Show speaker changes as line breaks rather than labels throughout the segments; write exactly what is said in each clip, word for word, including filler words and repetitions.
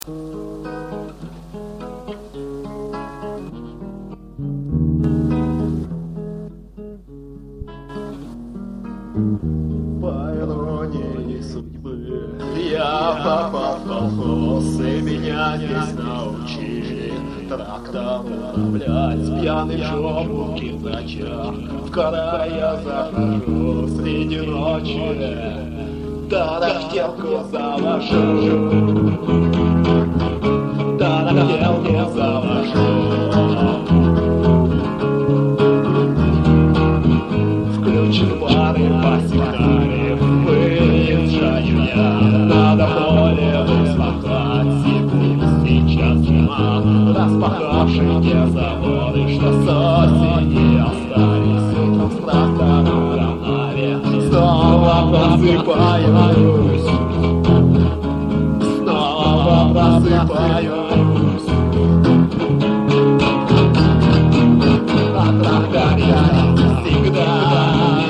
По иронии судьбы я попал в колхоз, и меня здесь научили трактором управлять. Пьяный в жопу кирзача, в карай я захожу среди ночи, тарахтелку завожу, тарахтелку завожу. Включим пары по сигнаре, выезжаю я, надо поле высмахать, секунд сейчас зима, распахавшие заводы, что с осени остались, утром с трактором в канаве, снова просыпаюсь, снова просыпаюсь, а тракторе всегда.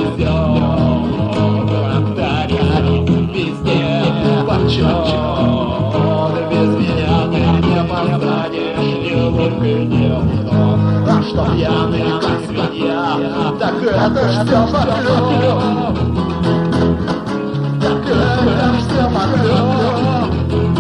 Без меня ты не постанешь ни лучше, ни лучше. А что пьяный, как свинья, так это ж все поклёв. Так это ж все поклёв.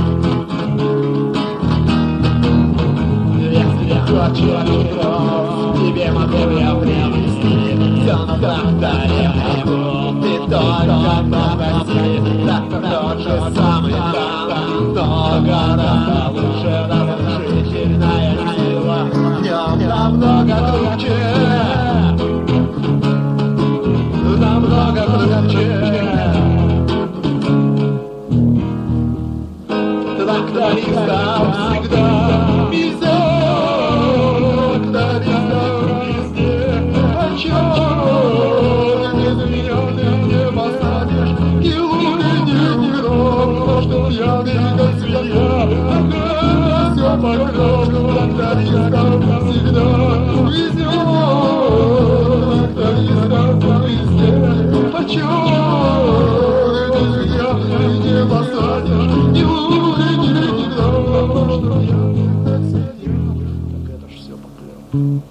Если хочешь утром, тебе могу я принести все на тракторе. Ты только попроси, трактор тот же самый там, но гораздо лучше разрушительная сила, в нем намного круче, намного круче. Трактористам всегда везет, трактористам везде почет. Пьяный, как свинья, так это все поклёв. Трактористам всегда везет, трактористам везде почет. Без меня ты не посадишь ни луны, ни гром, что пьяный, как свинья, так это ж все поклёв.